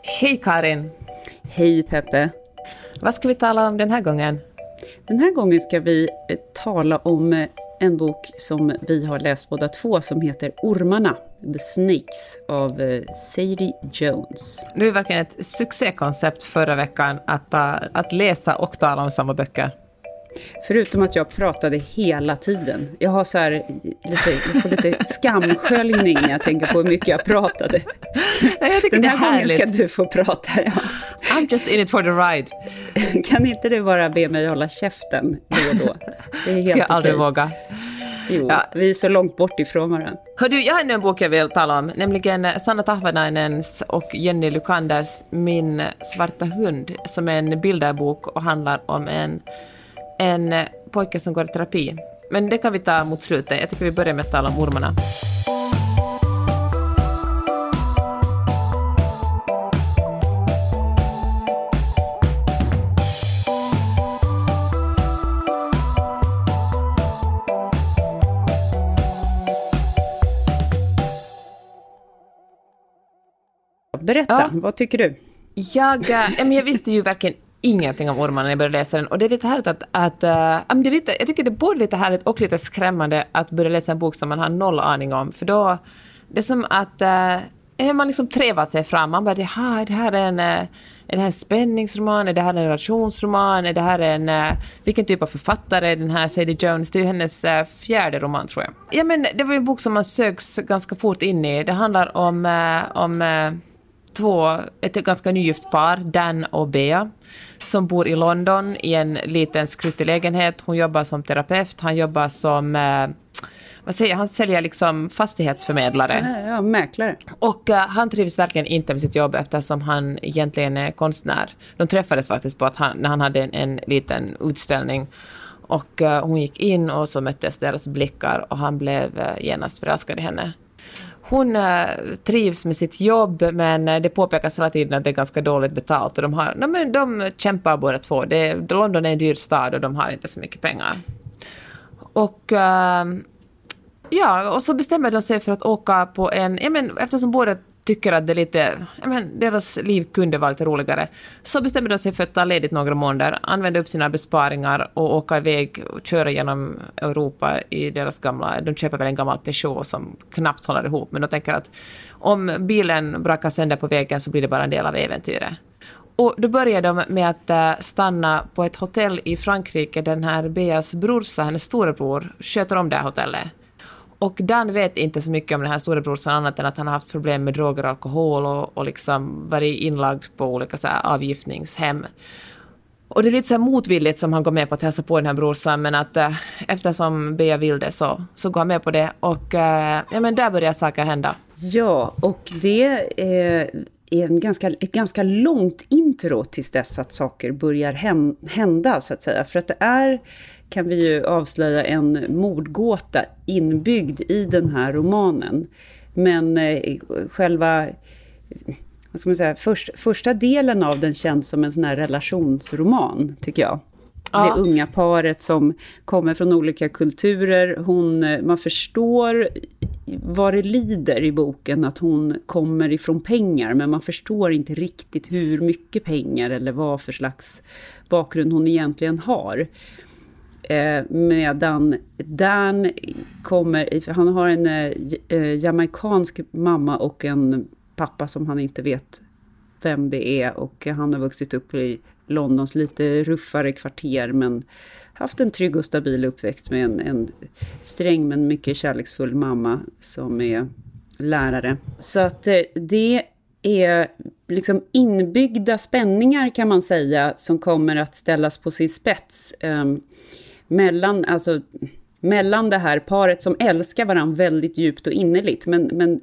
Hej Karin! Hej Peppe! Vad ska vi tala om den här gången? Den här gången ska vi tala om en bok som vi har läst båda två som heter Ormarna, The Snakes av Sadie Jones. Det är verkligen ett succékoncept förra veckan att läsa och tala om samma böcker. Förutom att jag pratade hela tiden. Jag har så här jag får lite skamsköljning när jag tänker på hur mycket jag pratade. Jag tycker den det här är gången ska härligt. du få prata, ja. I'm just in it for the ride. Kan inte du bara be mig hålla käften då och då? Det är helt Ska jag aldrig okej. våga. Jo, Ja. vi är så långt bort ifrån varandra. Hördu, jag har ännu en bok jag vill tala om, nämligen Sanna Tahvanainens och Jenny Lukanders Min svarta hund, som är en bilderbok och handlar om en pojke som går i terapi. Men det kan vi ta mot slutet. Jag tycker vi börjar med att tala om ormarna. Berätta, vad tycker du? Jag visste ju verkligen ingenting om ormarna när jag började läsa den. Och det är lite härligt jag tycker det är både lite härligt och lite skrämmande att börja läsa en bok som man har noll aning om. För då, det är som att man liksom trevar sig fram. Man bara, det här är en spänningsroman, är det här en relationsroman, är det här vilken typ av författare är den här Sadie Jones? Det är ju hennes fjärde roman, tror jag. Ja, men det var en bok som man sögs ganska fort in i. Det handlar om ett ganska nygift par, Dan och Bea, som bor i London i en liten skruttig lägenhet. Hon jobbar som terapeut, han jobbar som han säljer liksom fastighetsförmedlare. Ja, mäklare. Och han trivs verkligen inte med sitt jobb eftersom han egentligen är konstnär. De träffades faktiskt på när han hade en liten utställning. Och hon gick in och så möttes deras blickar och han blev genast förälskad i henne. Hon trivs med sitt jobb, men det påpekas hela tiden att det är ganska dåligt betalt. Och de kämpar båda två. London är en dyr stad och de har inte så mycket pengar. Och och så bestämmer de sig för att åka på eftersom båda tycker att det är lite, deras liv kunde vara lite roligare, så bestämmer de sig för att ta ledigt några månader, använda upp sina besparingar och åka iväg och köra genom Europa i deras de köper väl en gammal Peugeot som knappt håller ihop, men de tänker att om bilen brakar sönder på vägen så blir det bara en del av äventyret. Och då börjar de med att stanna på ett hotell i Frankrike där den här Beas brorsa, hennes storebror, sköter om det här hotellet. Och Dan vet inte så mycket om den här storebrorsan annat än att han har haft problem med droger och alkohol och liksom varit inlagd på olika så här avgiftningshem. Och det är lite så här motvilligt som han går med på att hälsa på den här brorsan, men att eftersom Bea vill det så går han med på det. Och där börjar saker hända. Ja, och det är ett ganska långt intro tills dess att saker börjar hända så att säga. För att det är, kan vi ju avslöja, en mordgåta inbyggd i den här romanen. Men själva, vad ska man säga, första delen av den känns som en sån här relationsroman, tycker jag. Ja. Det unga paret som kommer från olika kulturer. Man förstår vad det lider i boken, att hon kommer ifrån pengar, men man förstår inte riktigt hur mycket pengar eller vad för slags bakgrund hon egentligen har. Medan Dan han har en jamaikansk mamma och en pappa som han inte vet vem det är, och han har vuxit upp i Londons lite ruffare kvarter men haft en trygg och stabil uppväxt med en sträng men mycket kärleksfull mamma som är lärare. Så att det är liksom inbyggda spänningar, kan man säga, som kommer att ställas på sin spets mellan det här paret som älskar varandra väldigt djupt och innerligt, men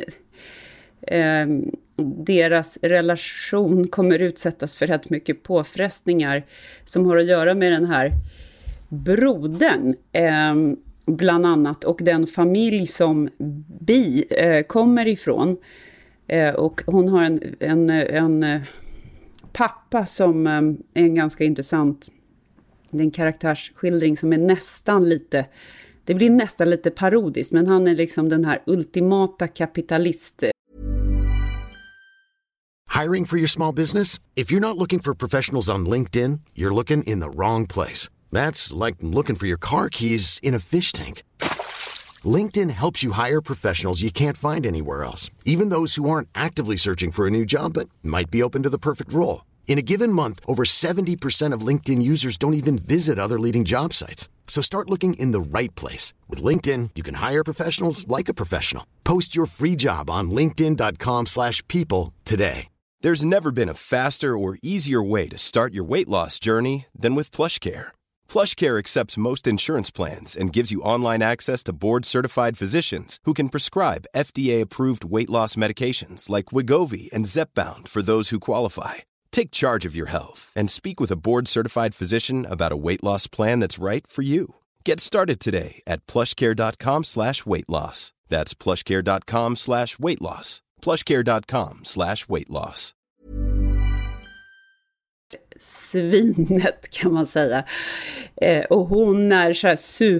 deras relation kommer utsättas för rätt mycket påfrestningar som har att göra med den här brodern bland annat, och den familj som Bi kommer ifrån. Och hon har en pappa som är en ganska intressant, en karaktärsskildring som är nästan lite parodiskt, men han är liksom den här ultimata kapitalist. Hiring for your small business? If you're not looking for professionals on LinkedIn, you're looking in the wrong place. That's like looking for your car keys in a fish tank. LinkedIn helps you hire professionals you can't find anywhere else, even those who aren't actively searching for a new job but might be open to the perfect role. In a given month, over 70% of LinkedIn users don't even visit other leading job sites. So start looking in the right place. With LinkedIn, you can hire professionals like a professional. Post your free job on linkedin.com/people today. There's never been a faster or easier way to start your weight loss journey than with PlushCare. PlushCare accepts most insurance plans and gives you online access to board-certified physicians who can prescribe FDA-approved weight loss medications like Wegovy and Zepbound for those who qualify. Take charge of your health and speak with a board-certified physician about a weight loss plan that's right for you. Get started today at plushcare.com/weightloss. That's plushcare.com/weightloss. plushcare.com/weightloss. Svinet kan man säga. Och hon är så här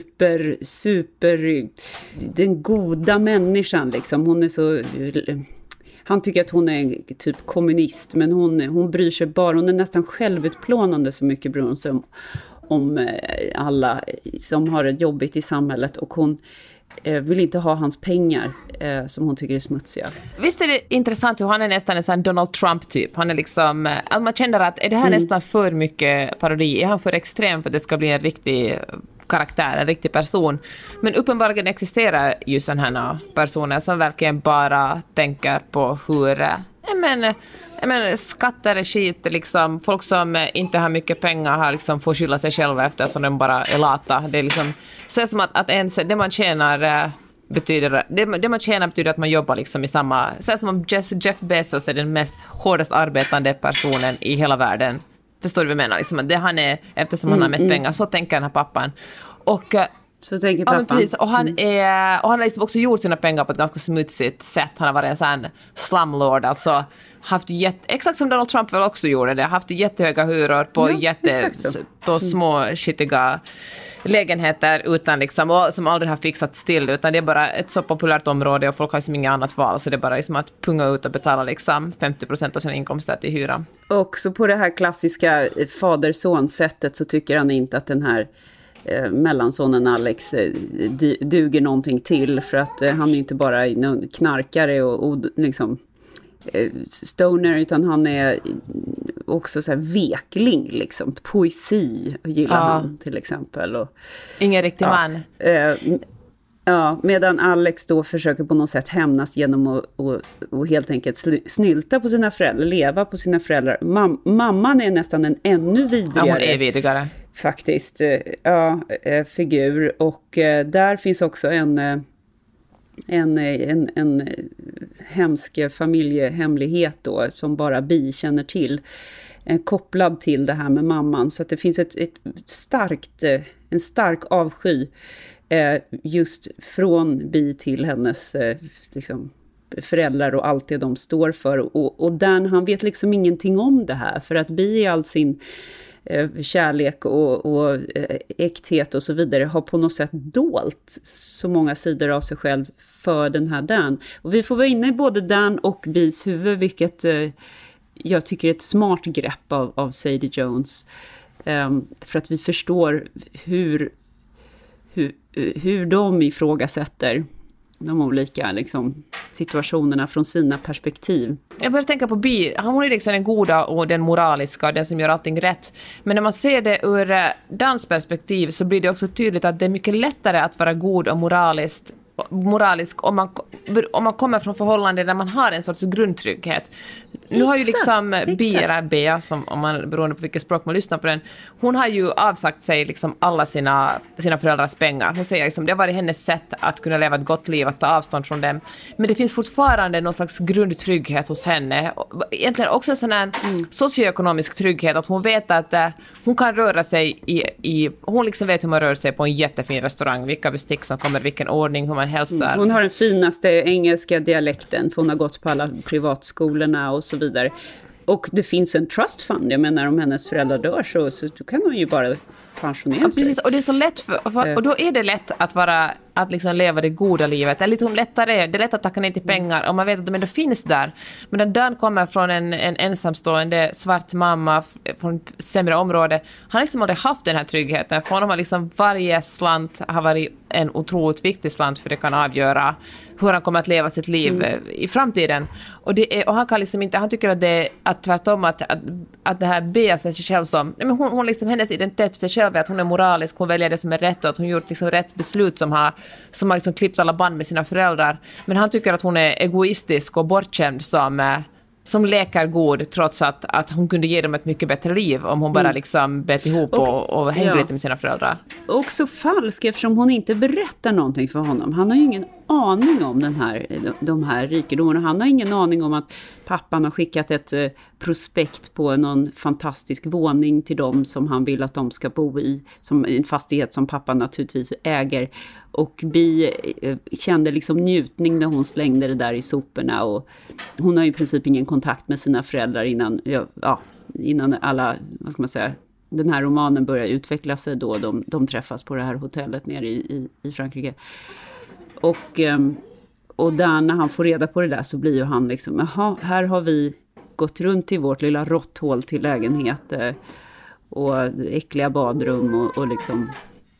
super den goda människan liksom. Hon är så... Han tycker att hon är typ kommunist, men hon bryr sig bara. Hon är nästan självutplånande, så mycket bryr hon sig om alla som har det jobbigt i samhället. Och hon vill inte ha hans pengar som hon tycker är smutsiga. Visst är det intressant hur han är nästan en sån Donald Trump-typ. Han är liksom, man känner att är det här nästan för mycket parodi? Är han för extrem för att det ska bli en riktig karaktär, en riktig person? Men uppenbarligen existerar ju sådana här personer som verkligen bara tänker på hur jag menar, skatter är skit liksom. Folk som inte har mycket pengar har liksom får skylla sig själva eftersom de bara är lata. Det är liksom så som att ens det man tjänar betyder det man tjänar betyder att man jobbar liksom i samma, så som om Jeff Bezos är den mest hårdast arbetande personen i hela världen. Förstår du vad jag menar? Liksom, det han är, eftersom han har mest pengar. Så tänker den här pappan. Och så tänker pappan. Ja, precis. Och han har liksom också gjort sina pengar på ett ganska smutsigt sätt. Han har varit en sån slumlord, alltså haft exakt som Donald Trump väl också gjorde det, haft jättehöga hyror på på små skitiga lägenheter utan liksom, och som aldrig har fixat till, utan det är bara ett så populärt område och folk har liksom inget annat val, så det är bara liksom att punga ut och betala liksom 50% av sina inkomster till hyra. Och så på det här klassiska fader-son-sättet så tycker han inte att den här mellansonen Alex duger någonting till, för att han är inte bara någon knarkare och liksom stoner, utan han är också så här vekling liksom, poesi gillar han till exempel, och ingen riktig man. Medan Alex då försöker på något sätt hämnas genom att helt enkelt snylta på sina föräldrar, leva på sina föräldrar. Mamman är nästan en ännu vidrigare. Ja, hon är vidrigare. Faktiskt, figur. Och där finns också en hemsk familjehemlighet då, som bara Bi känner till, kopplad till det här med mamman. Så att det finns en stark avsky just från Bi till hennes liksom, föräldrar och allt det de står för. Och Dan, han vet liksom ingenting om det här, för att Bi i all sin kärlek och äkthet och så vidare har på något sätt dolt så många sidor av sig själv för den här Dan. Och vi får vara inne i både Dan och Bis huvud, vilket jag tycker är ett smart grepp av Sadie Jones, för att vi förstår hur de ifrågasätter de olika liksom, situationerna från sina perspektiv. Jag börjar tänka på Bi. Hon är liksom den goda och den moraliska och den som gör allting rätt. Men när man ser det ur Dans perspektiv så blir det också tydligt att det är mycket lättare att vara god och moralisk om man kommer från förhållanden där man har en sorts grundtrygghet. Nu har ju liksom Bea, som om man beroende på vilket språk man lyssnar på den, hon har ju avsagt sig liksom alla sina föräldrars pengar. Hon säger liksom det har varit hennes sätt att kunna leva ett gott liv, att ta avstånd från dem. Men det finns fortfarande någon slags grundtrygghet hos henne. Egentligen också en sån här socioekonomisk trygghet, att hon vet att hon kan röra sig hon liksom vet hur man rör sig på en jättefin restaurang, vilka bestick som kommer, vilken ordning, hur man hälsar. Hon har den finaste engelska dialekten, för hon har gått på alla privatskolorna och så vidare. Och det finns en trust fund, jag menar om hennes föräldrar dör så kan hon ju bara pensionera sig. Precis, och det är så lätt och då är det lätt att liksom leva det goda livet. Det är lite lättare, det är lätt att tacka nej till pengar om man vet att de ändå finns där. Men den Dan kommer från en ensamstående svart mamma från ett sämre område. Han har liksom aldrig haft den här tryggheten. För honom har liksom varje slant har varit en otroligt viktig slant, för det kan avgöra hur han kommer att leva sitt liv i framtiden. Och han kan liksom inte, han tycker att det att tvärtom att det här Bea sig själv som, men hon liksom, hennes identitet för sig själv är att hon är moralisk, hon väljer det som är rätt och att hon gjort liksom rätt beslut som har liksom klippt alla band med sina föräldrar. Men han tycker att hon är egoistisk och bortskämd som leker god, trots att hon kunde ge dem ett mycket bättre liv om hon bara liksom bet ihop och hängde lite med sina föräldrar. Och så falsk, eftersom hon inte berättar någonting för honom. Han har ju ingen aning om de här rikedomarna. Han har ingen aning om att pappan har skickat ett prospekt på någon fantastisk våning till dem som han vill att de ska bo i. Som en fastighet som pappan naturligtvis äger. Och Bi kände liksom njutning när hon slängde det där i soporna. Och hon har i princip ingen kontakt med sina föräldrar innan alla, vad ska man säga, den här romanen börjar utveckla sig då. De träffas på det här hotellet nere i Frankrike. Och där när han får reda på det där så blir ju han liksom, jaha, här har vi gått runt i vårt lilla råtthål till lägenhet och äckliga badrum och liksom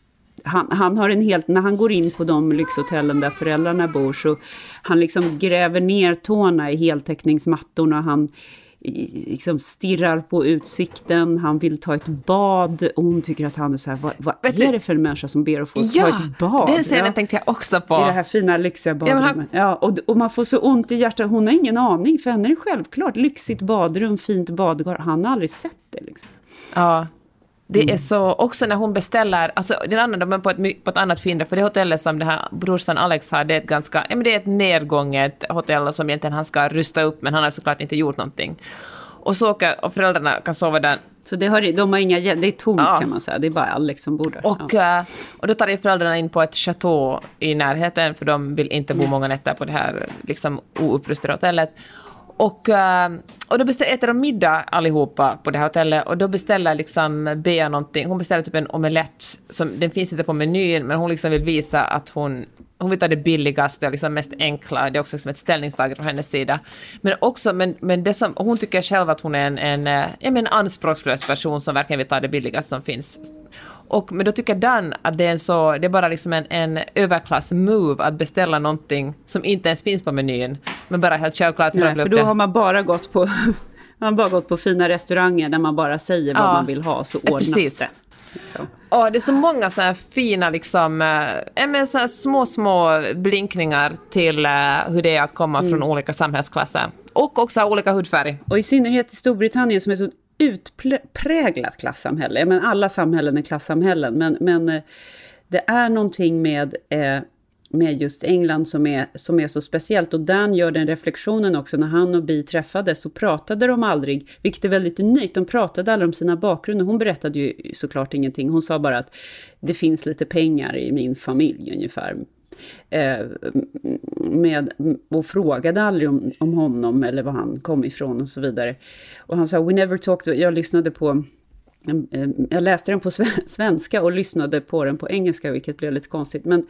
han har en helt, när han går in på de lyxhotellen där föräldrarna bor så han liksom gräver ner tårna i heltäckningsmattorna, han liksom stirrar på utsikten, han vill ta ett bad och hon tycker att han är så här, vad är det för en människa som ber att få ta ett bad? Den scenen tänkte jag också på. I det här fina lyxiga badrummet. Och man får så ont i hjärtat, hon har ingen aning, för henne är det självklart, lyxigt badrum, fint badgar, han har aldrig sett det liksom. Ja. Det är så, också när hon beställer, alltså den andra, de är på ett annat fynd, för det hotellet som det här brorsan Alex har, det är ett ganska, det är ett nedgånget hotell som egentligen han ska rusta upp, men han har såklart inte gjort någonting. Och så och föräldrarna kan sova där. Så de har inga, det är tomt kan man säga, det är bara Alex som bor där. Och då tar de föräldrarna in på ett chateau i närheten, för de vill inte bo många nätter på det här liksom oupprustade hotellet. Och då äter de middag allihopa på det här hotellet, och då beställer liksom Bea någonting. Hon beställer typ en omelett, den finns inte på menyn, men hon liksom vill visa att hon vill ta det billigaste och liksom mest enkla. Det är också som ett ställningstagande från hennes sida. Men också, men det som, hon tycker själv att hon är en anspråkslös person som verkligen vill ta det billigaste som finns. Men då tycker Dan att det är bara liksom en överklass-move att beställa någonting som inte ens finns på menyn, men bara helt självklart. Nej, för då har man bara gått på fina restauranger där man bara säger vad man vill ha, så ordnas precis. Det. Så. Det är så många så här fina liksom, så här små blinkningar till hur det är att komma från olika samhällsklasser. Och också olika hudfärg. Och i synnerhet i Storbritannien som är så utpräglat klassamhälle. Men alla samhällen är klassamhällen. Men det är någonting med just England som är så speciellt. Och Dan gör den reflektionen också. När han och Bi träffades så pratade de aldrig, vilket är väldigt unikt. De pratade aldrig om sina bakgrunder. Hon berättade ju såklart ingenting. Hon sa bara att det finns lite pengar i min familj ungefär. Och frågade aldrig om honom eller var han kom ifrån och så vidare. Och han sa, we never talked, jag läste den på svenska och lyssnade på den på engelska, vilket blev lite konstigt, men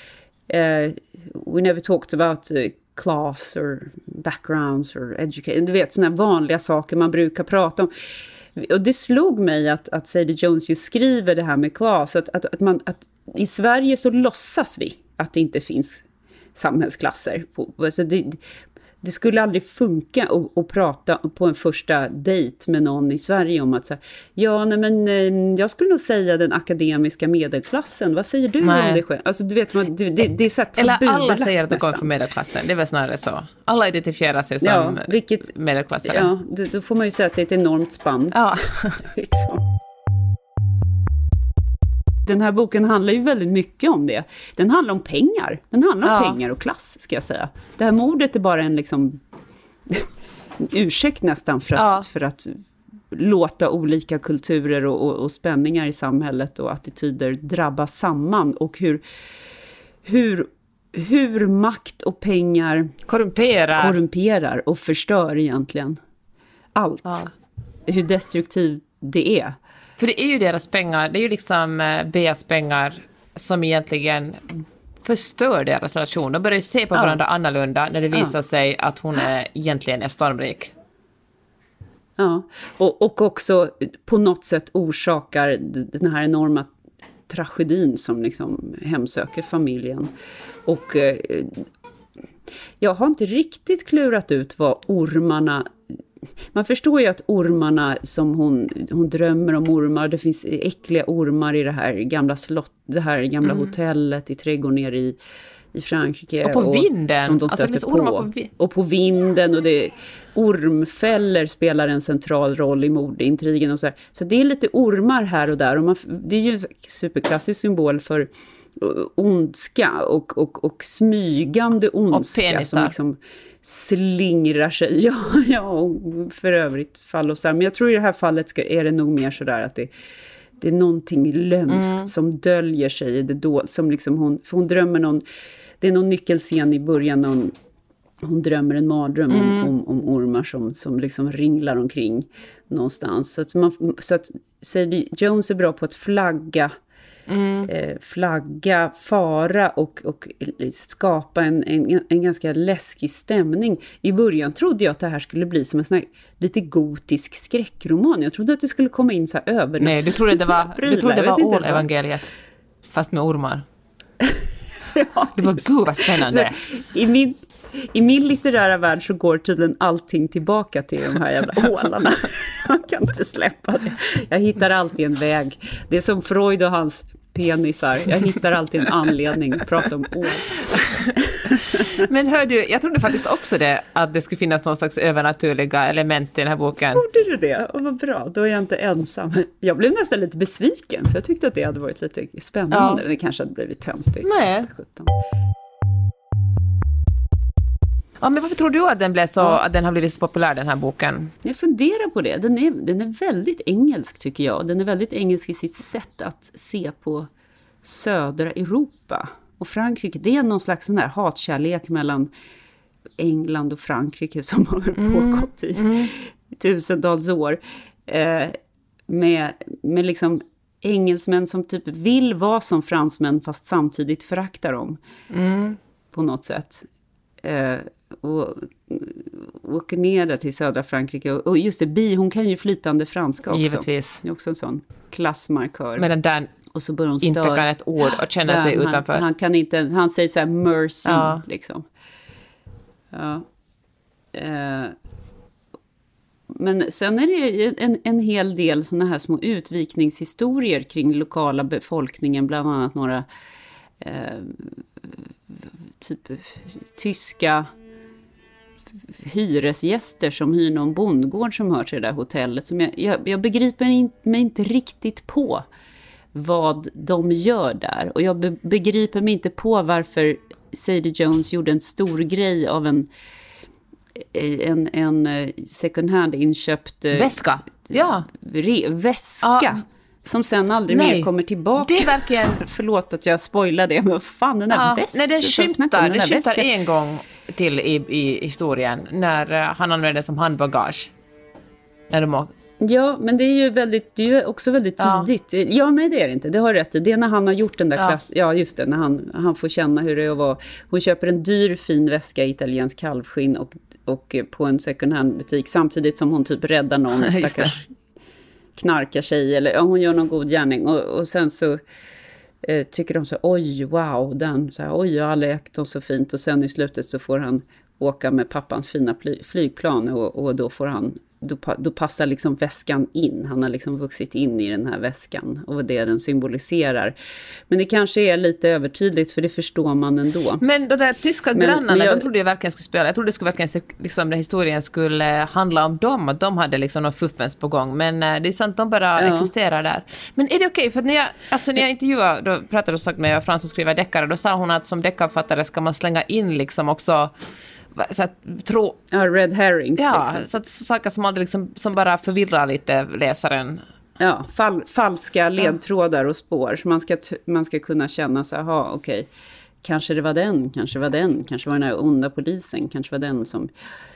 we never talked about class or backgrounds or education, du vet såna vanliga saker man brukar prata om. Och det slog mig att Sadie Jones ju skriver det här med class, att i Sverige så låtsas vi att det inte finns samhällsklasser. Alltså det skulle aldrig funka att prata på en första dejt med någon i Sverige om att säga, jag skulle nog säga den akademiska medelklassen. Vad säger du om det själv? Alltså du vet, det är så här tabubelagt. Eller alla säger att de kommer från medelklassen. Det är väl snarare så. Alla identifierar sig som medelklassare. Ja, då får man ju säga att det är ett enormt spann. Ja. Liksom. Den här boken handlar ju väldigt mycket om det. Den handlar om pengar. Den handlar om pengar och klass, ska jag säga. Det här mordet är bara en liksom ursäkt nästan för att låta olika kulturer och spänningar i samhället och attityder drabbas samman. Och hur makt och pengar korrumperar och förstör egentligen allt. Ja. Hur destruktivt det är. För det är ju deras pengar, det är ju liksom Beas pengar som egentligen förstör deras relation. De börjar ju se på varandra annorlunda när det visar sig att hon egentligen är stormrik. Ja, och också på något sätt orsakar den här enorma tragedin som liksom hemsöker familjen. Och jag har inte riktigt klurat ut vad ormarna... Man förstår ju att ormarna som hon drömmer om ormar, det finns äckliga ormar i det här gamla det här gamla hotellet i trädgården nere i Frankrike. Och på vinden. Som de stöter på. Och på vinden. Och ormfällor spelar en central roll i mordintrigen. Och så det är lite ormar här och där. Och det är ju en superklassisk symbol för ondska och smygande ondska. Och som liksom slingrar sig. Ja, och för övrigt fallosar. Men jag tror i det här fallet är det nog mer sådär att det är någonting lömskt som döljer sig i det då, som liksom hon drömmer det är någon nyckelscen i början hon drömmer en mardröm om ormar som liksom ringlar omkring någonstans. Så att Sadie Jones är bra på att flagga, fara och skapa en ganska läskig stämning. I början trodde jag att det här skulle bli som en sån här lite gotisk skräckroman. Jag trodde att det skulle komma in så här över. Nej, du trodde det var All-evangeliet fast med ormar. Ja, det var gud vad spännande. I min litterära värld så går tydligen allting tillbaka till de här jävla hålarna. Man kan inte släppa det. Jag hittar alltid en väg. Det är som Freud och hans penisar. Jag hittar alltid en anledning att prata om ål. Men hör du, jag trodde faktiskt också att det skulle finnas någon slags övernaturliga element i den här boken. Trodde du det? Och vad bra, då är jag inte ensam. Jag blev nästan lite besviken, för jag tyckte att det hade varit lite spännande. Ja. Det kanske hade blivit töntigt. Nej. 17. Ja, men varför tror du att den blev så, att den har blivit så populär, den här boken? Jag funderar på det. Den är väldigt engelsk, tycker jag. Den är väldigt engelsk i sitt sätt att se på södra Europa. Och Frankrike, det är någon slags sån här hatkärlek mellan England och Frankrike som har pågått i tusentals år. Med liksom engelsmän som typ vill vara som fransmän fast samtidigt föraktar dem. På något sätt. Och åker ner där till södra Frankrike. Och just det, hon kan ju flytande franska också. Givetvis. Det är också en sån klassmarkör. Men den där och så börjar hon inte kan ett ord och känna sig utanför. Han säger så här mercy liksom. Ja. Men sen är det en hel del såna här små utvikningshistorier kring lokala befolkningen, bland annat några typ tyska hyresgäster som hyr någon bondgård som hör till det där hotellet. Som jag begriper mig inte riktigt på vad de gör där. Och jag begriper mig inte på varför Sadie Jones gjorde en stor grej av en second hand inköpt väska. Ja. Väska. Ja. Som sen aldrig mer kommer tillbaka. Det är verkligen... Förlåt att jag spoilar det, men fan, den där väskan. Nej, den skymtar en gång till i historien, när han använder det som handbagage. När de Ja, men det är ju också väldigt tidigt. Ja, nej, det är det inte. Det har rätt. Det är när han har gjort den där klassen. Ja, just det. När han får känna hur det är att vara. Hon köper en dyr fin väska i italiensk kalvskinn och på en second hand butik. Samtidigt som hon typ räddar någon stackars knarkar sig. Eller hon gör någon god gärning. Och sen så tycker de så, oj, wow, den. Så här, oj, jag har aldrig ägt dem så fint. Och sen i slutet så får han åka med pappans fina flygplan. Och då får han... Då passar liksom väskan in. Han har liksom vuxit in i den här väskan. Och vad det den symboliserar. Men det kanske är lite övertydligt. För det förstår man ändå. Men de där tyska grannarna. De trodde jag verkligen skulle spela. Jag trodde det skulle verkligen liksom, den historien skulle handla om dem. Att de hade liksom någon fuffens på gång. Men det är sant, de bara existerar där. Men är det okej? För när jag intervjuade. Då pratade jag med Frans som skriver deckare. Då sa hon att som deckarfattare ska man slänga in liksom också... Så att, red herrings. Ja, liksom. Så att saker som aldrig liksom, som bara förvirrar lite läsaren. Ja, falska ledtrådar och spår. Så man ska kunna känna så här, okej. Kanske det var den, kanske var den här onda polisen, kanske var den som...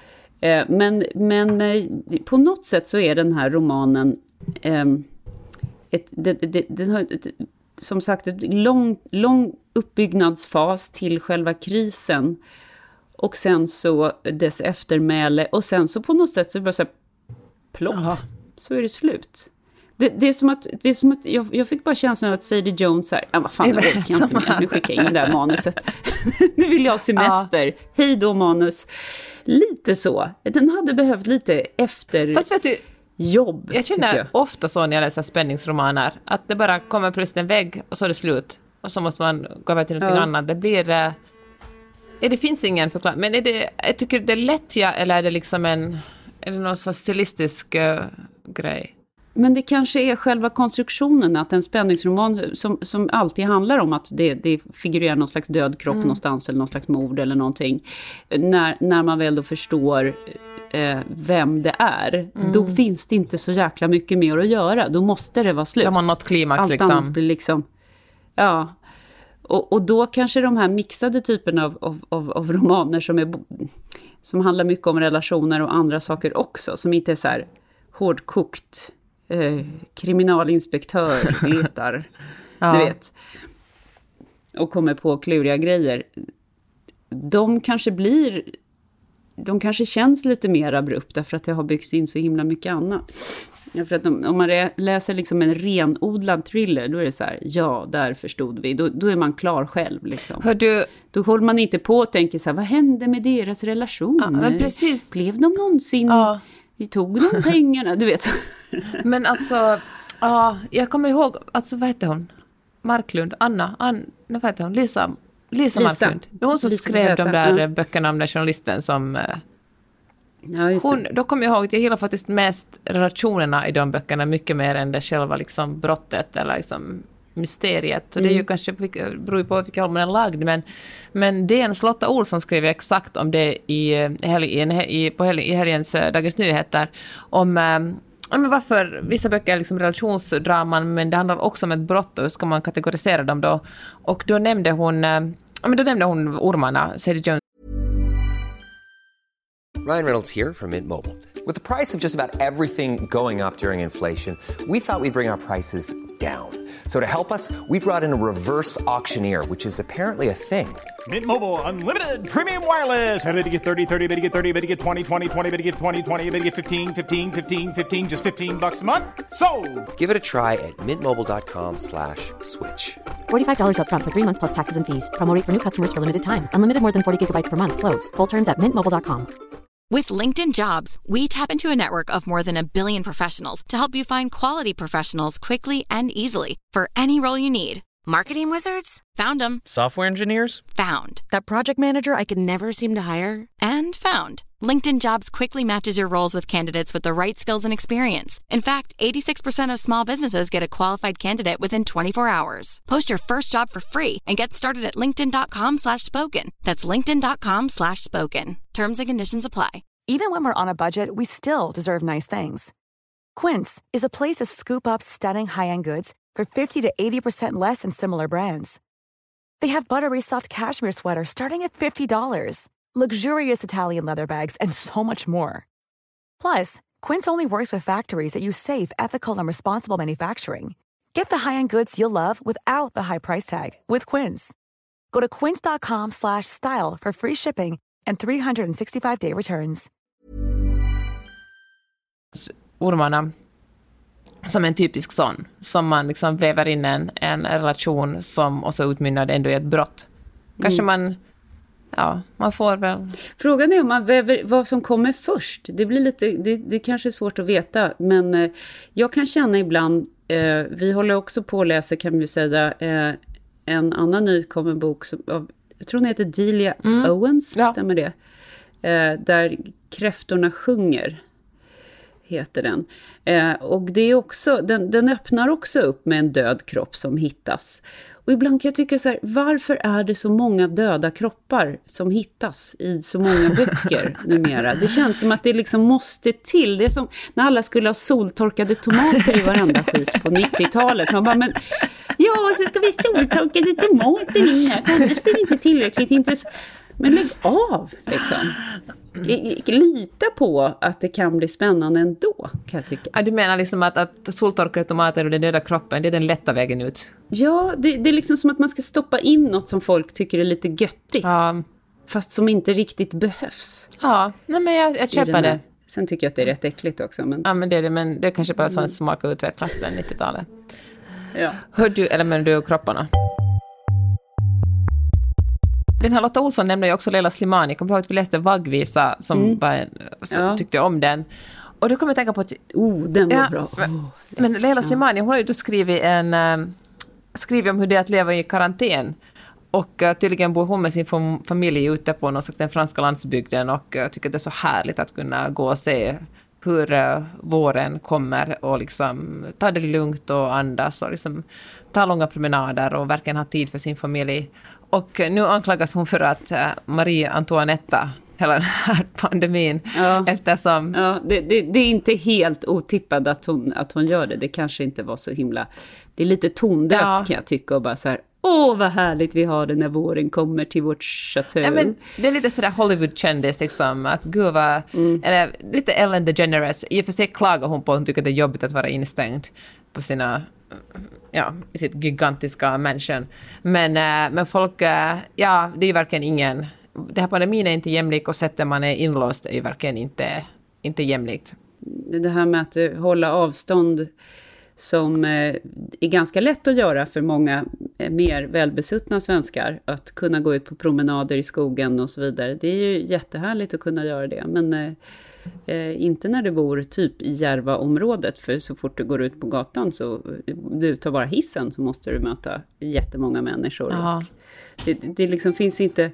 Men på något sätt så är den här romanen... som sagt ett lång uppbyggnadsfas till själva krisen. Och sen så dess eftermäle. Och sen så på något sätt så bara så här, plopp. Aha. Så är det slut. Det är som att jag fick bara känslan av att Sadie Jones här, vad fan, jag orkar inte mer, nu skickar jag in det här manuset. Nu vill jag ha semester. Ja. Hej då manus. Lite så. Den hade behövt lite efter. Fast vet du, jobb. Jag känner ofta så när jag läser spänningsromaner att det bara kommer plötsligt en vägg och så är det slut. Och så måste man gå över till någonting annat. Det blir... det finns ingen förklaring. Men jag tycker det är lättja eller är det liksom är det någon sorts stilistisk grej? Men det kanske är själva konstruktionen, att en spänningsroman som alltid handlar om att det figurerar någon slags död kropp någonstans eller någon slags mord eller någonting. När man väl då förstår vem det är, då finns det inte så jäkla mycket mer att göra. Då måste det vara slut. Då har man nått klimax allt liksom. Annat blir liksom. Ja. Och då kanske de här mixade typerna av romaner som handlar mycket om relationer och andra saker också, som inte är så här hårdkokt kriminalinspektör letar du vet, och kommer på kluriga grejer. De kanske känns lite mer abrupta för att det har byggts in så himla mycket annat. För att om man läser liksom en renodlad thriller, då är det så här, ja, där förstod vi. Då är man klar själv liksom. Då håller man inte på och tänker så här, vad hände med deras relationer? Ja, precis. Blev de någonsin... Ja. Vi tog de pengarna, du vet. Men alltså, jag kommer ihåg, alltså vad heter hon? Marklund, vad heter hon? Lisa Marklund. Det var hon som skrev de där böckerna om den journalisten som... Ja, just det. Då kommer jag ihåg att jag gillar faktiskt mest relationerna i de böckerna mycket mer än det själva liksom brottet eller liksom mysteriet. Så det är ju kanske, beror på vilka håll man är lagd, men DNs Lotta Olsson skrev exakt om det i helgens Dagens Nyheter om varför vissa böcker är liksom relationsdraman, men det handlar också om ett brott och hur ska man kategorisera dem då. Och då nämnde hon ormarna, Sadie Jones. Ryan Reynolds here from Mint Mobile. With the price of just about everything going up during inflation, we thought we'd bring our prices down. So to help us, we brought in a reverse auctioneer, which is apparently a thing. Mint Mobile Unlimited Premium Wireless. How to get 30, 30, bit to get 30, bit to get 20, 20, 20, bit to get 20, 20, bit to get 15, 15, 15, 15, just $15 a month? Sold! Give it a try at mintmobile.com/switch. $45 up front for 3 months plus taxes and fees. Promo rate for new customers for limited time. Unlimited more than 40 gigabytes per month. Slows full terms at mintmobile.com. With LinkedIn Jobs, we tap into a network of more than 1 billion professionals to help you find quality professionals quickly and easily for any role you need. Marketing wizards? Found them. Software engineers? Found. That project manager I could never seem to hire? And found. LinkedIn Jobs quickly matches your roles with candidates with the right skills and experience. In fact, 86% of small businesses get a qualified candidate within 24 hours. Post your first job for free and get started at linkedin.com/spoken. That's linkedin.com/spoken. Terms and conditions apply. Even when we're on a budget, we still deserve nice things. Quince is a place to scoop up stunning high-end goods for 50 to 80% less than similar brands. They have buttery soft cashmere sweaters starting at $50, luxurious Italian leather bags, and so much more. Plus, Quince only works with factories that use safe, ethical, and responsible manufacturing. Get the high-end goods you'll love without the high price tag with Quince. Go to quince.com/style for free shipping and 365-day returns. Ormarna som en typisk sån, som man liksom väver in en relation som och så utmynnar det ändå i ett brott. Kanske man får väl... Frågan är om man väver vad som kommer först. Det blir lite, det kanske är svårt att veta, men jag kan känna ibland, vi håller också på att läsa, kan vi säga, en annan nykommen bok av, jag tror hon heter Delia Owens, stämmer det? Där kräftorna sjunger, heter den. Och det är också, den öppnar också upp med en död kropp som hittas. Och ibland kan jag tycka så här, varför är det så många döda kroppar som hittas i så många böcker numera? Det känns som att det liksom måste till. Det är som när alla skulle ha soltorkade tomater i varenda skit på 90-talet. Man bara, men ja, så ska vi soltorkade tomater in här, för annars blir det inte tillräckligt intressant. Men lägg av, liksom. Lita på att det kan bli spännande ändå, kan jag tycka. Ja, du menar liksom att soltorkade tomater och den döda kroppen, det är den lätta vägen ut? Ja, det är liksom som att man ska stoppa in något som folk tycker är lite göttigt. Ja. Fast som inte riktigt behövs. Ja, nej, men jag köper det. Sen tycker jag att det är rätt äckligt också. Men... Ja, men det är det. Men det är kanske bara så en smak och utvecklas sen 90-talet. Ja. Hör du, eller men du och kropparna? Den här Lotta Olsson nämnde ju också Leila Slimani. Jag kommer ihåg att vi läste Vaggvisa som tyckte om den. Och då kommer jag tänka på att... den var bra. Men Leila Slimani, hon har ju då skrivit om hur det är att leva i karantän. Och tydligen bor hon med sin familj ute på någon slags den franska landsbygden. Och jag tycker det är så härligt att kunna gå och se hur våren kommer och liksom ta det lugnt och andas och liksom ta långa promenader och verkligen ha tid för sin familj. Och nu anklagas hon för att Marie Antoinetta hela den här pandemin. Ja. Eftersom... Ja, det är inte helt otippad att hon gör det. Det kanske inte var så himla... Det är lite tondövt kan jag tycka och bara så här... vad härligt vi har det när våren kommer till vårt chateau. Ja, men det är lite sådär Hollywood-kändis liksom, att gud vad, eller lite Ellen DeGeneres. I och för sig klagar hon på att hon tycker det är jobbigt att vara instängd på i sitt gigantiska mansion. Men folk, det är ju verkligen ingen, det här pandemin är inte jämlik och sättet man är inlåst är ju verkligen inte jämlikt. Det här med att hålla avstånd som är ganska lätt att göra för många mer välbesuttna svenskar. Att kunna gå ut på promenader i skogen och så vidare. Det är ju jättehärligt att kunna göra det. Men inte när du bor typ i Järva-området. För så fort du går ut på gatan så du tar bara hissen så måste du möta jättemånga människor. Och det liksom finns inte...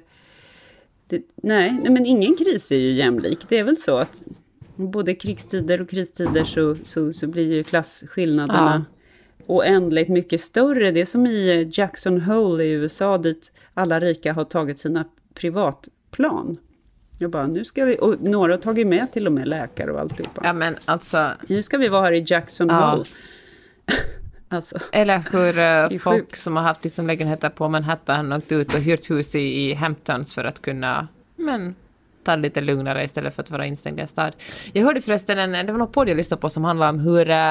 Nej, men ingen kris är ju jämlik. Det är väl så att... Både krigstider och kristider så blir ju klasskillnaderna oändligt mycket större. Det är som i Jackson Hole i USA dit alla rika har tagit sina privatplan. Jag bara, nu ska vi... Och några har tagit med till och med läkare och alltihopa. Ja, men alltså... Nu ska vi vara här i Jackson Hole. Alltså. Eller hur folk som har haft liksom lägenheter på Manhattan åkt ut och hyrt hus i Hamptons för att kunna... ta lite lugnare istället för att vara instängd i en stad. Jag hörde förresten, det var något podd jag lyssnade på som handlade om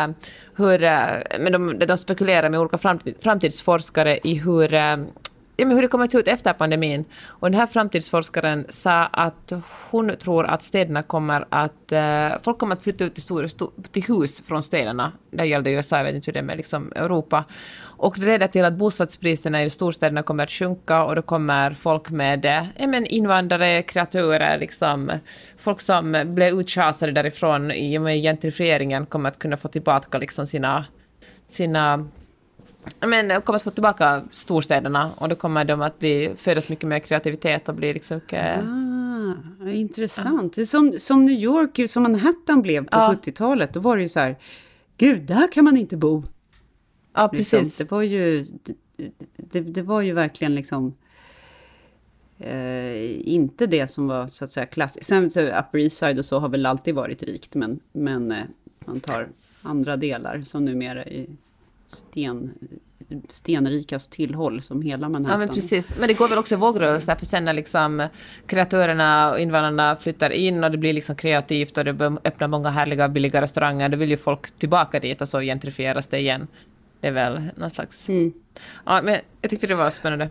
hur de spekulerar med olika framtidsforskare i hur det kommer att se ut efter pandemin. Och den här framtidsforskaren sa att hon tror att städerna kommer att... folk kommer att flytta ut till hus från städerna. Det gällde ju USA, jag vet inte hur det är med liksom Europa. Och det leder till att bostadspriserna i storstäderna kommer att sjunka och det kommer folk med invandrare, kreaturer, liksom, folk som blev utchasade därifrån i och med gentrifieringen kommer att kunna få tillbaka liksom sina kommer att få tillbaka storstäderna och då kommer de att födas mycket mer kreativitet och bli liksom... intressant. Det är som New York, som Manhattan blev på 70-talet. Då var det ju så här, gud, där kan man inte bo. Ja, precis. Liksom, det var ju verkligen liksom inte det som var så att säga klassiskt. Sen så Upper East Side och så har väl alltid varit rikt, men man tar andra delar som numera är stenrikas tillhåll som hela Manhattan. Ja, men precis. Men det går väl också vågrörelser för sen när liksom kreatörerna och invandrarna flyttar in och det blir liksom kreativt och det öppnar många härliga billiga restauranger, då vill ju folk tillbaka dit och så gentrifieras det igen. Det är väl någon slags... Ja, men jag tyckte det var spännande.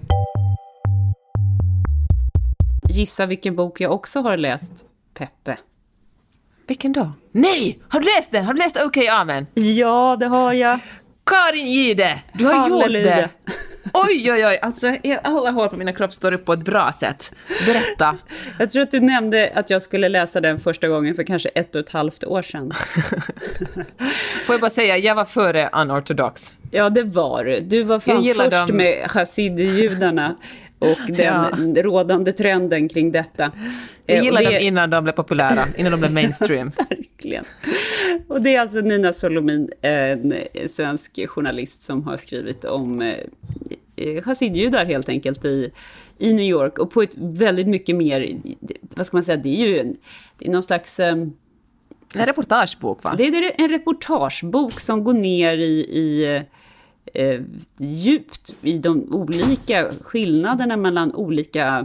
Gissa vilken bok jag också har läst, Peppe. Vilken då? Nej! Har du läst den? Har du läst Okej, Amen? Ja, det har jag. Karin Gide, du har Halleluja. gjort det. Oj. Alltså, alla hår på mina kropp står upp på ett bra sätt. Berätta. Jag tror att du nämnde att jag skulle läsa den första gången för kanske 1,5 år sedan. Får jag bara säga, jag var före unorthodox. Ja, det var du. Du var först med chassidjudarna och den rådande trenden kring detta. Jag gillade dem innan de blev populära, innan de blev mainstream. Verkligen. Och det är alltså Nina Solomin, en svensk journalist som har skrivit om chassidjudar helt enkelt i New York. Och på ett väldigt mycket mer, vad ska man säga, det är någon slags... En reportagebok, va? Det är en reportagebok som går ner djupt i de olika skillnaderna mellan olika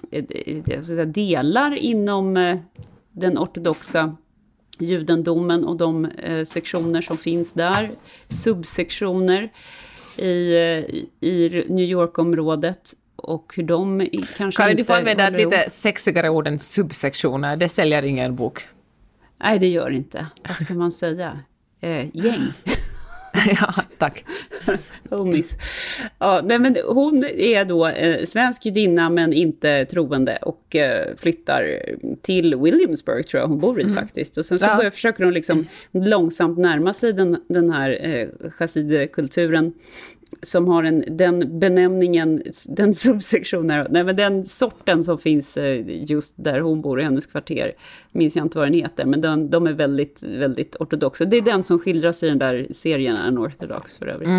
delar inom den ortodoxa judendomen och de sektioner som finns där, subsektioner i New York-området, och hur de kanske Karin, inte... du får använda ett lite sexigare ord än subsektioner, det säljer ingen bok. Nej, det gör inte. Vad ska man säga? Gäng. Ja, tack. Homies. Ja, nej, men hon är då svensk judinna men inte troende och flyttar till Williamsburg, tror jag hon bor i faktiskt. Och sen så försöker hon liksom långsamt närma sig den här chassidkulturen som har den benämningen, den subsektionen, nej men den sorten som finns just där hon bor i hennes kvarter, minns jag inte vad den heter, men de är väldigt, väldigt ortodoxa. Det är den som skildras i den där serien Unorthodox för övrigt.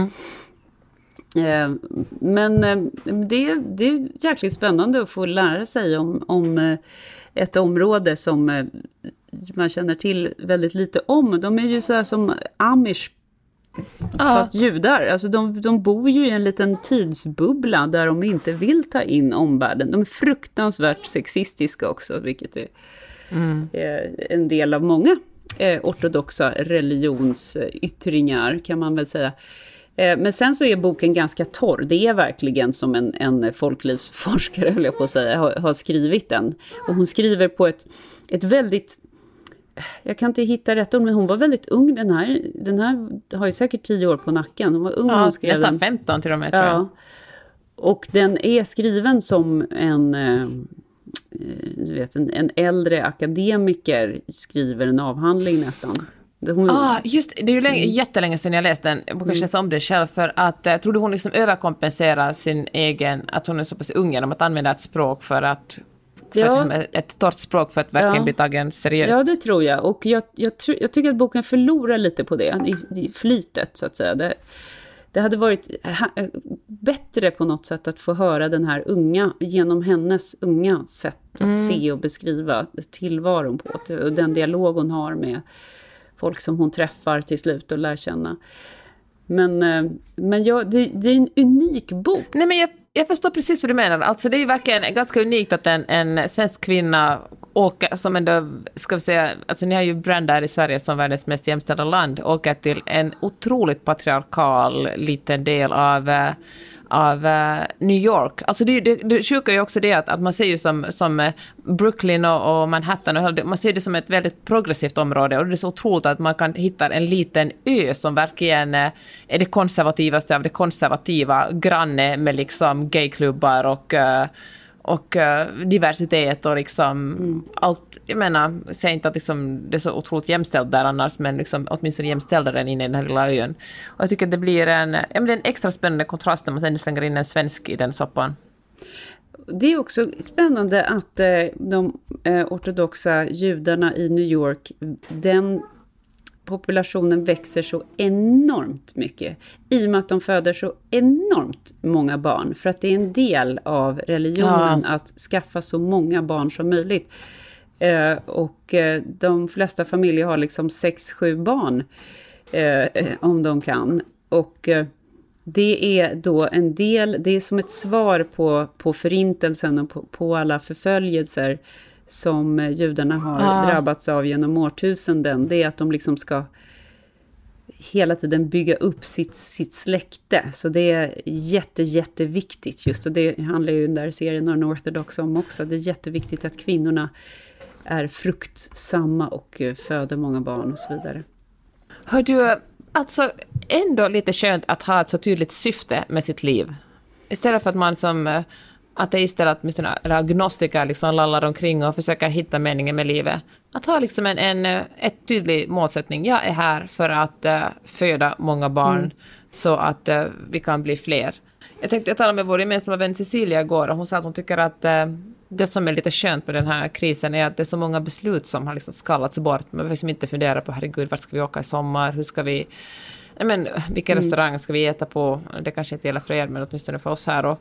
Men det är jäkligt spännande att få lära sig om ett område som man känner till väldigt lite om. De är ju så här som Amish, fast judar. Alltså de bor ju i en liten tidsbubbla där de inte vill ta in omvärlden. De är fruktansvärt sexistiska också, vilket är en del av många ortodoxa religionsyttringar, kan man väl säga. Men sen så är boken ganska torr. Det är verkligen som en folklivsforskare, höll jag på att säga, har skrivit den. Och hon skriver på ett väldigt... Jag kan inte hitta rätt ord, men hon var väldigt ung. Den här har ju säkert 10 år på nacken. Hon var ung när hon skrev nästan den. 15 till och med, tror jag. Och den är skriven som en äldre akademiker skriver en avhandling nästan. Just det är ju jättelänge sedan jag läste den. Jag brukar känna om det själv, för att jag trodde hon liksom överkompenserar sin egen, att hon är så pass ung genom att använda ett språk för att liksom ett torrt språk för att verkligen bli tagen seriöst. Ja, det tror jag. Och jag tycker att boken förlorar lite på det, i flytet så att säga. Det hade varit bättre på något sätt att få höra den här unga, genom hennes unga sätt att se och beskriva tillvaron på. Och den dialog hon har med folk som hon träffar till slut och lär känna. Men det är en unik bok. Nej, men jag förstår precis vad du menar. Alltså det är ju verkligen ganska unikt att en svensk kvinna åker, som ändå, ska vi säga, alltså ni har ju Brand där i Sverige som världens mest jämställda land, åker till en otroligt patriarkal liten del av New York. Alltså det sjuka är ju också det att man ser ju som Brooklyn och Manhattan, och man ser det som ett väldigt progressivt område, och det är så otroligt att man kan hitta en liten ö som verkligen är det konservativaste av det konservativa, granne med liksom gayklubbar och diversitet och liksom allt. Jag menar, säger inte att liksom det är så otroligt jämställt där annars, men liksom åtminstone jämställare än inne i den här lilla ön. Och jag tycker att det blir en extra spännande kontrast när man sen slänger in en svensk i den soppan. Det är också spännande att de ortodoxa judarna i New York, den populationen växer så enormt mycket i och med att de föder så enormt många barn, för att det är en del av religionen att skaffa så många barn som möjligt. Och de flesta familjer har liksom 6-7 barn om de kan. Och det är då en del, det är som ett svar på förintelsen och på alla förföljelser som judarna har drabbats av genom årtusenden. Det är att de liksom ska hela tiden bygga upp sitt släkte. Så det är jätteviktigt just. Och det handlar ju den där serien Unorthodox om också. Det är jätteviktigt att kvinnorna är fruktsamma och föder många barn och så vidare. Hör du, alltså ändå lite skönt att ha ett så tydligt syfte med sitt liv. Istället för att man som ateister, eller agnostiker liksom lallar omkring och försöker hitta meningen med livet. Att ha liksom ett tydlig målsättning. Jag är här för att föda många barn så att vi kan bli fler. Jag talade med vår gemensamma vän Cecilia igår, och hon sa att hon tycker att det som är lite skönt med den här krisen är att det är så många beslut som har liksom skallats bort. Man vill inte fundera på, herregud, vart ska vi åka i sommar? Hur ska vi... vilka restauranger ska vi äta på? Det kanske inte gäller för er, men åtminstone för oss här.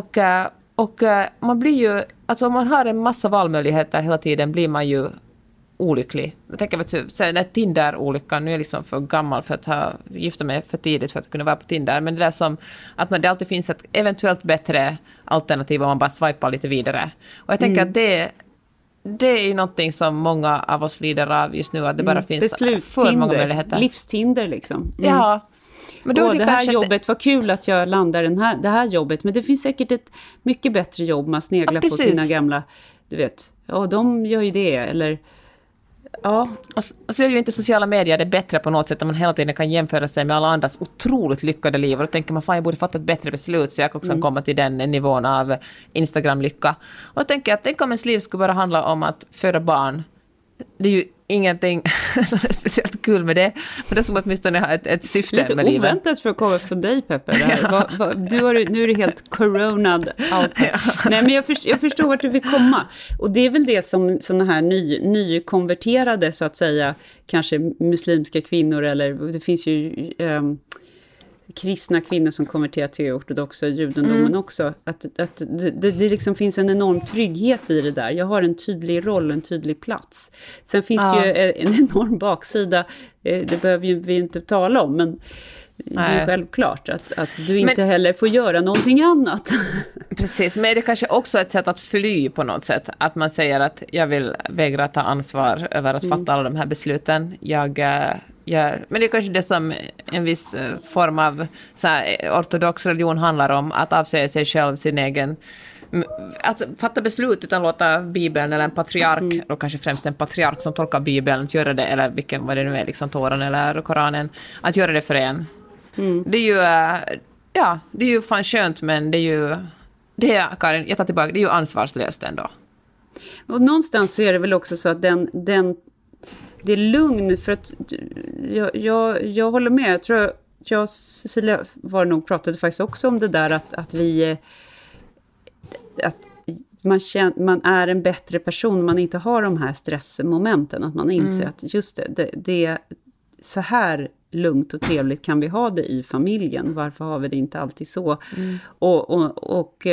Och man blir ju... Alltså om man har en massa valmöjligheter hela tiden blir man ju olycklig. Jag tänker att den där Tinder-olyckan, nu är jag liksom för gammal för att ha gifta mig för tidigt för att kunna vara på Tinder, men det där som att det alltid finns ett eventuellt bättre alternativ om man bara swipar lite vidare. Och jag tänker att det är ju någonting som många av oss lider av just nu, att det bara finns för många möjligheter. Livstinder liksom. Ja. Men då det här jobbet, vad kul att jag landar det här jobbet, men det finns säkert ett mycket bättre jobb, man sneglar på sina gamla, du vet, de gör ju det, eller ja. Och så är ju inte sociala medier det bättre på något sätt, att man hela tiden kan jämföra sig med alla andras otroligt lyckade liv, och då tänker man, fan, jag borde fatta ett bättre beslut så jag också komma till den nivån av Instagram-lycka. Och jag tänker att tänk om ens liv skulle bara handla om att föda barn. Det är ju ingenting som är speciellt kul med det, men det är som att åtminstone ha ett syfte lite med livet. Lite oväntat för att komma från dig, Peppe. Det här. Nu är du helt coronad. Nej, men jag förstår vart du vill komma. Och det är väl det som såna här nykonverterade, så att säga, kanske muslimska kvinnor, eller det finns ju kristna kvinnor som konverterar till ortodoxa judendomen också. Att det liksom finns en enorm trygghet i det där. Jag har en tydlig roll, en tydlig plats. Sen finns det ju en enorm baksida. Det behöver ju vi inte tala om, men det är självklart att du inte heller får göra någonting annat. Precis, men är det kanske också ett sätt att fly på något sätt? Att man säger att jag vill vägra ta ansvar över att fatta alla de här besluten. Men det är kanske det som en viss form av så här, ortodox religion handlar om, att avsäga sig själv sin egen, att fatta beslut utan låta Bibeln eller en patriark, och kanske främst en patriark som tolkar Bibeln, att göra det, eller vad det nu är, liksom Toran eller Koranen, att göra det för en. Det är ju det är ju fan skönt, men det är Karin, jag tar tillbaka, det är ju ansvarslöst ändå. Och någonstans så är det väl också så att det är lugn, för att jag håller med. Jag tror jag och Cecilia pratade faktiskt också om det där att man är en bättre person, man inte har de här stressmomenten, att man inser att just det är så här lugnt och trevligt kan vi ha det i familjen. Varför har vi det inte alltid så? Och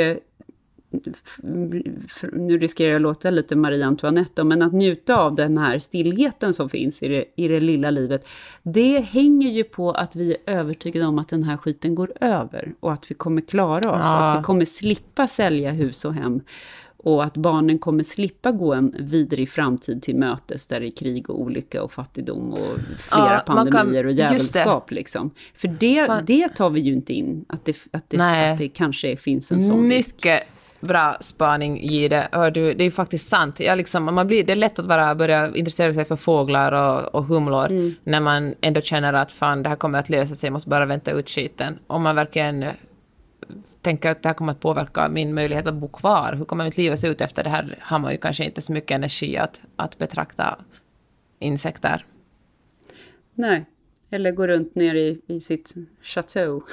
nu riskerar jag att låta lite Marie Antoinette, men att njuta av den här stillheten som finns i det lilla livet, det hänger ju på att vi är övertygade om att den här skiten går över och att vi kommer klara oss, att vi kommer slippa sälja hus och hem, och att barnen kommer slippa gå en vidrig framtid till mötes där det är krig och olycka och fattigdom och flera pandemier och jävelskap liksom. För det tar vi ju inte in, att det kanske finns en sån mycket risk. Bra spaning i det. Det är ju faktiskt sant. Det är lätt att börja intressera sig för fåglar och humlor när man ändå känner att fan, det här kommer att lösa sig, jag måste bara vänta ut skiten. Om man verkligen tänker att det här kommer att påverka min möjlighet att bo kvar, hur kommer mitt liv att se ut efter det här, har man ju kanske inte så mycket energi att betrakta insekter. Nej, eller gå runt ner i sitt chateau.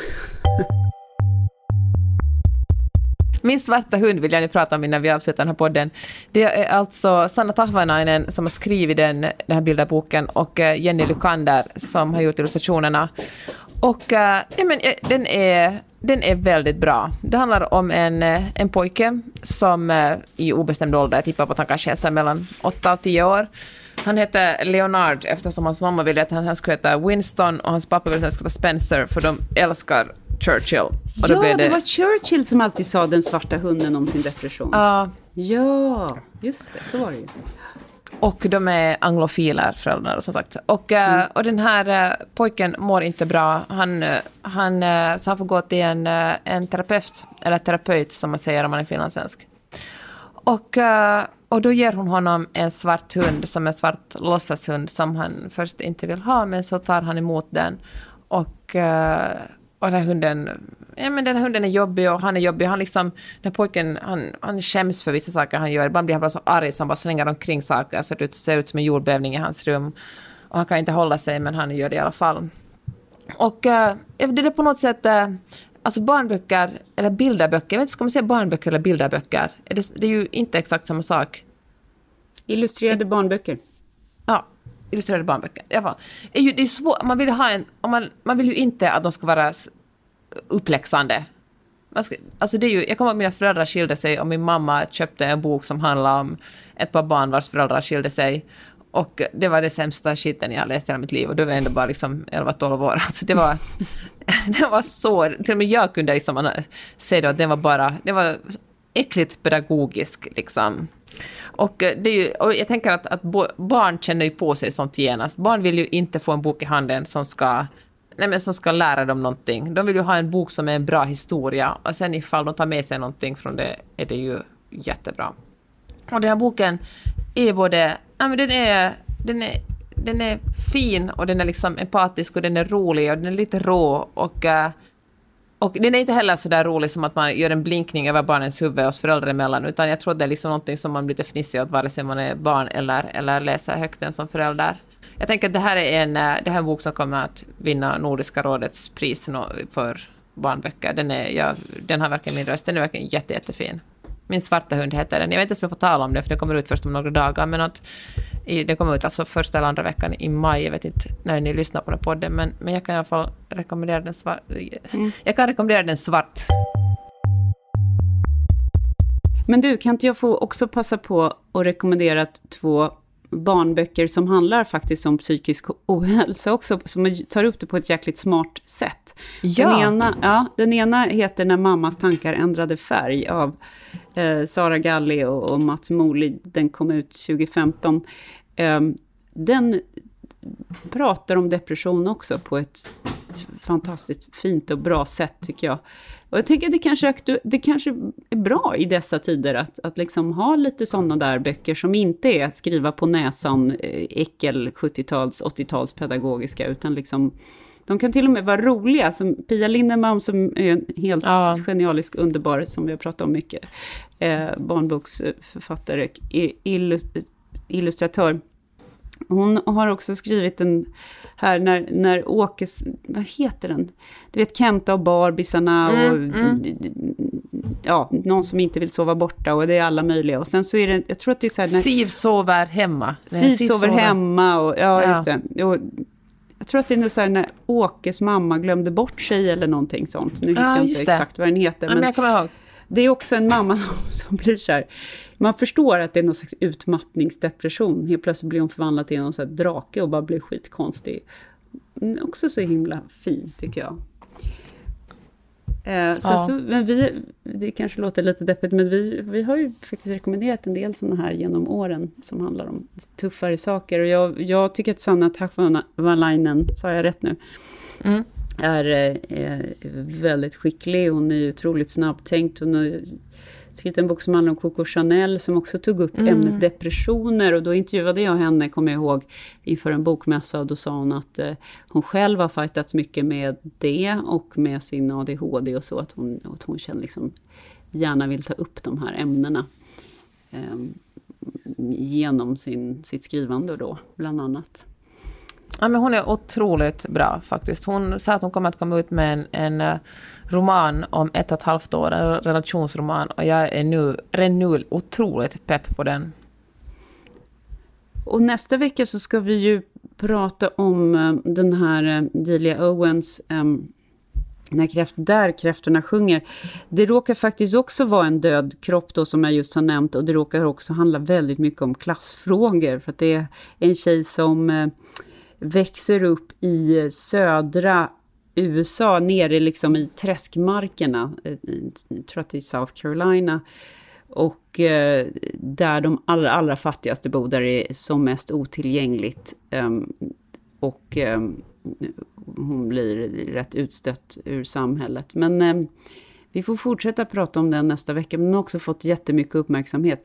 Min svarta hund vill jag nu prata om innan vi avslutar den här podden. Det är alltså Sanna Tahvanainen som har skrivit den här bilderboken, och Jenny Lukander som har gjort illustrationerna. Och den är väldigt bra. Det handlar om en pojke som i obestämd ålder, jag tippar på att han kanske är så mellan 8 och 10 år. Han heter Leonard eftersom hans mamma ville att han skulle heta Winston, och hans pappa ville att han skulle heta Spencer, för de älskar Churchill. Och då det var Churchill som alltid sa den svarta hunden om sin depression. Ja, just det, så var det ju. Och de är anglofiler, föräldrar, som sagt. Och den här pojken mår inte bra. Så han får gå till en terapeut, eller terapeut som man säger om man är finlandssvensk. Och då ger hon honom en svart hund, som en svart låtsashund som han först inte vill ha, men så tar han emot den. Och den här hunden är jobbig, och han är jobbig. Han liksom, den pojken, han skäms för vissa saker han gör. Ibland blir han bara så arg så han bara slänger omkring saker, så det ser ut som en jordbävning i hans rum. Och han kan inte hålla sig, men han gör det i alla fall. Och det är på något sätt, alltså barnböcker eller bilderböcker, jag vet inte, ska man säga barnböcker eller bilderböcker? Det är ju inte exakt samma sak. Illustrerade barnböcker. Ja, illustrerade barnböcker. I alla fall. Det är svårt, man vill ju inte att de ska vara uppläxande. Jag kommer ihåg att mina föräldrar skilde sig, och min mamma köpte en bok som handlar om ett par barn vars föräldrar skilde sig. Och det var det sämsta skiten jag läst i hela mitt liv. Och då var jag ändå bara liksom 11-12 år. Alltså det var så... Till och med jag kunde liksom säga då att det var äckligt pedagogisk liksom. Och, det är ju, och jag tänker att barn känner ju på sig sånt genast. Barn vill ju inte få en bok i handen som ska lära dem någonting. De vill ju ha en bok som är en bra historia. Och sen ifall de tar med sig någonting från det är det ju jättebra. Och den här boken är både... Ja, men den är fin och den är liksom empatisk och den är rolig och den är lite rå och den är inte heller så där rolig som att man gör en blinkning över barnens huvud och föräldrar emellan, utan jag tror det är liksom någonting som man blir lite fnissig åt vare sig man är barn eller läser högt den som förälder. Jag tänker att det här är en bok som kommer att vinna Nordiska rådets pris för barnböcker. Den har verkligen min röst. Den är verkligen jättefin. Min svarta hund heter den. Jag vet inte om jag får tala om det för det kommer ut först om några dagar, men att det kommer ut alltså första eller andra veckan i maj. Jag vet inte när ni lyssnar på den podden, men jag kan i alla fall rekommendera den svart. Jag kan rekommendera den svart. Men du, kan inte jag få också passa på att rekommendera 2 barnböcker som handlar faktiskt om psykisk ohälsa också, som tar upp det på ett jäkligt smart sätt. Ja. Den ena heter När mammas tankar ändrade färg av Sara Galli och Mats Moli. Den kom ut 2015. Den pratar om depression också på ett fantastiskt fint och bra sätt tycker jag. Och jag tänker att det kanske är bra i dessa tider att liksom ha lite sådana där böcker som inte är skriva på näsan äckel 70-tals, 80-tals pedagogiska, utan liksom de kan till och med vara roliga, som Pia Lindemann som är en helt genialisk, underbar, som vi har pratat om mycket, barnboksförfattare, illustratör. Hon har också skrivit en här när Åkes, vad heter den? Du vet Kenta och Barbisarna och någon som inte vill sova borta och det är alla möjliga. Och sen så är det, jag tror att det är så här Siv sover hemma. Siv sover hemma och just det. Och jag tror att det är så här när Åkes mamma glömde bort sig eller någonting sånt. Nu vet jag inte exakt vad den heter. Men jag kommer ihåg. Det är också en mamma som blir så här. Man förstår att det är någon slags utmattningsdepression. Helt plötsligt blir hon förvandlad till någon så här drake och bara blir skitkonstig. Också så himla fint tycker jag. Men det kanske låter lite deppigt, men vi har ju faktiskt rekommenderat en del sådana här genom åren som handlar om tuffare saker. Och jag tycker att Sanna Takvalainen, sa jag rätt nu? Är väldigt skicklig. Hon är otroligt snabbtänkt. Hon har skrivit en bok som handlar om Coco Chanel som också tog upp ämnet depressioner, och då intervjuade jag henne, kommer jag ihåg, inför en bokmässa, och då sa hon att hon själv har fightats mycket med det och med sin ADHD och så, att hon känner liksom gärna vill ta upp de här ämnena genom sitt skrivande då, bland annat. Ja, men hon är otroligt bra faktiskt. Hon sa att hon kommer att komma ut med en roman om 1,5 år, en relationsroman, och jag är redan nu otroligt pepp på den. Och nästa vecka så ska vi ju prata om den här Delia Owens När kräftorna sjunger. Det råkar faktiskt också vara en död kropp då, som jag just har nämnt, och det råkar också handla väldigt mycket om klassfrågor, för att det är en tjej som växer upp i södra USA, nere liksom i träskmarkerna, jag tror att det är South Carolina, och där de allra fattigaste bor, där det är som mest otillgängligt, och hon blir rätt utstött ur samhället. Men vi får fortsätta prata om den nästa vecka, men hon har också fått jättemycket uppmärksamhet.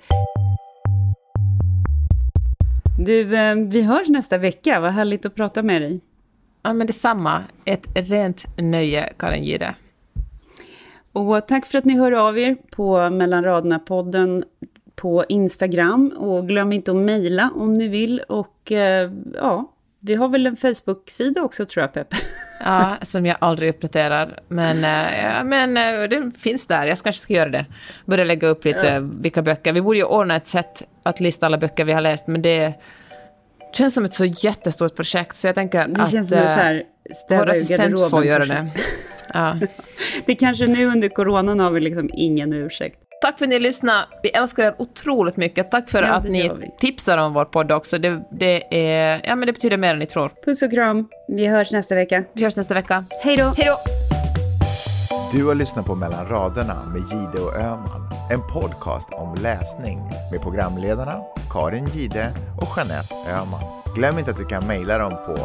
Du, vi hörs nästa vecka. Vad härligt att prata med dig. Ja, men detsamma. Ett rent nöje, Karin Gide. Och tack för att ni hör av er på Mellan raderna-podden på Instagram. Och glöm inte att mejla om ni vill. Och vi har väl en Facebook-sida också, tror jag, Pepp. Ja, som jag aldrig uppdaterar. Men det finns där. Jag kanske ska göra det. Börja lägga upp lite vilka böcker. Vi borde ju ordna ett sätt att lista alla böcker vi har läst. Men det känns som ett så jättestort projekt. Så jag tänker det känns som så här, vår assistent får göra det. Ja. Det kanske nu under coronan har vi liksom ingen ursäkt. Tack för att ni lyssnade. Vi älskar er otroligt mycket. Tack för att ni tipsar om vår podd också. Det betyder mer än ni tror. Puss och kram. Vi hörs nästa vecka. Hej då. Hej då. Du har lyssnat på Mellan raderna med Gide och Öhman. En podcast om läsning med programledarna Karin Gide och Jeanette Öhman. Glöm inte att du kan mejla dem på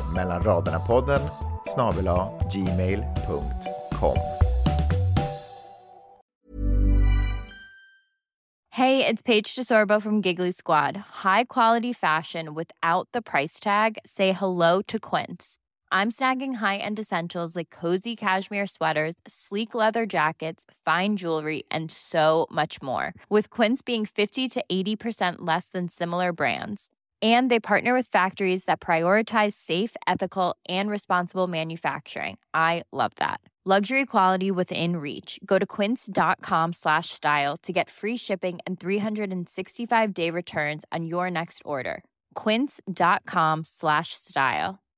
mellanraderna@gmail.com. Hey, it's Paige DeSorbo from Giggly Squad. High quality fashion without the price tag. Say hello to Quince. I'm snagging high-end essentials like cozy cashmere sweaters, sleek leather jackets, fine jewelry, and so much more. With Quince being 50 to 80% less than similar brands. And they partner with factories that prioritize safe, ethical, and responsible manufacturing. I love that. Luxury quality within reach. Go to quince.com/style to get free shipping and 365-day returns on your next order. Quince.com/style.